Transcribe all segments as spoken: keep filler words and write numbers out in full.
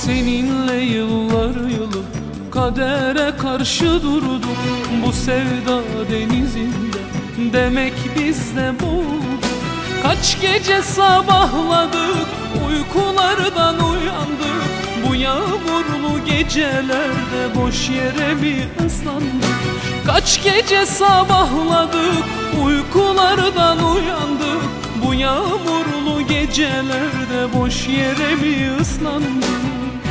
Seninle yıllar yılı kadere karşı durduk. Bu sevda denizinde demek biz de boğulduk. Kaç gece sabahladık, uykulardan uyandık. Bu yağmurlu gecelerde boş yere mi ıslandık? Kaç gece sabahladık, uykulardan uyandık. Bu yağmurlu gecelerde boş yere mi ıslandık?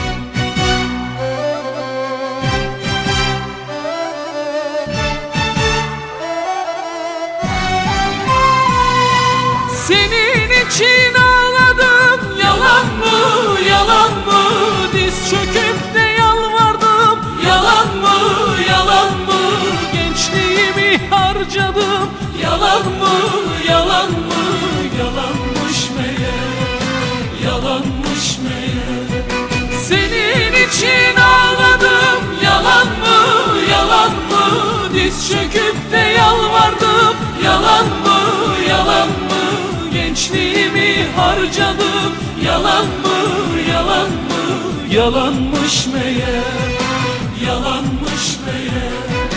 Senin için ağladım, yalan mı, yalan mı? Diz çöküp de yalvardım, yalan mı, yalan mı? Gençliğimi harcadım, yalan mı, yalan mı? Yalanmış meğer, yalanmış meğer. Senin için ağladım, yalan mı, yalan mı? Diz çöküp de yalvardım, yalan mı, yalan mı? Gençliğimi harcadım, yalan mı, yalan mı? Yalanmış meğer, yalanmış meğer.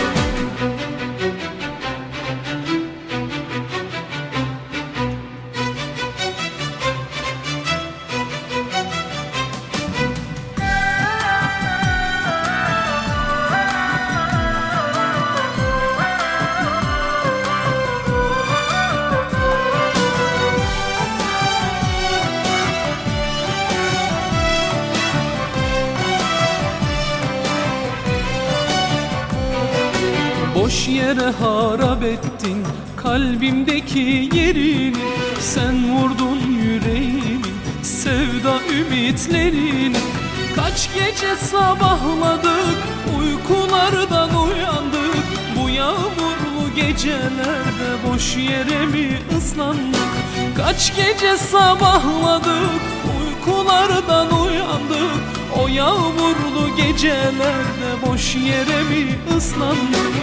Boş yere harap ettin kalbimdeki yerini. Sen vurdun yüreğimin sevda ümitlerini. Kaç gece sabahladık, uykulardan uyandık. Bu yağmurlu gecelerde boş yere mi ıslandık? Kaç gece sabahladık, uykulardan uyandık. O yağmurlu gecelerde boş yere mi ıslandık?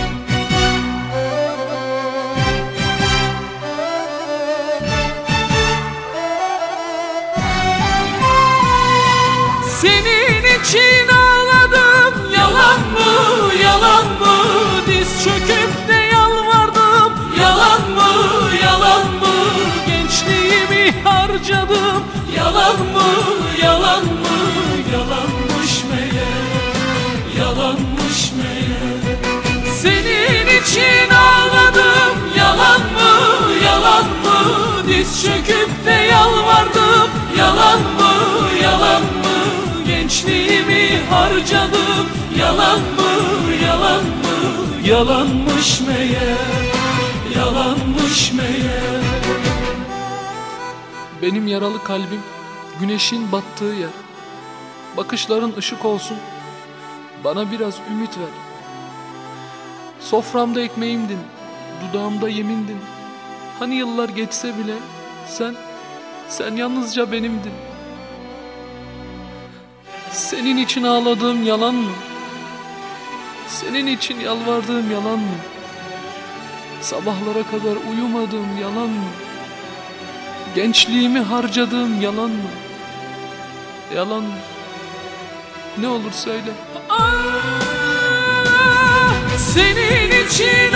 Senin için ağladım, yalan mı, yalan mı? Diz çöküp de yalvardım, yalan mı, yalan mı? Gençliğimi harcadım, yalan mı, yalan mı? Yalanmış meğer, yalanmış meğer. Senin için ağladım, yalan mı, yalan mı? Diz çöküp de yalvardım, yalan mı, yalan mı? Gençliğimi harcadım, yalan mı, yalan mı? Yalanmış meğer, yalanmış meğer. Benim yaralı kalbim güneşin battığı yer. Bakışların ışık olsun, bana biraz ümit ver. Soframda ekmeğimdin, dudağımda yemindin. Hani yıllar geçse bile sen, sen yalnızca benimdin. Senin için ağladığım yalan mı? Senin için yalvardığım yalan mı? Sabahlara kadar uyumadığım yalan mı? Gençliğimi harcadığım yalan mı? Yalan mı? Ne olur söyle. Ah, senin için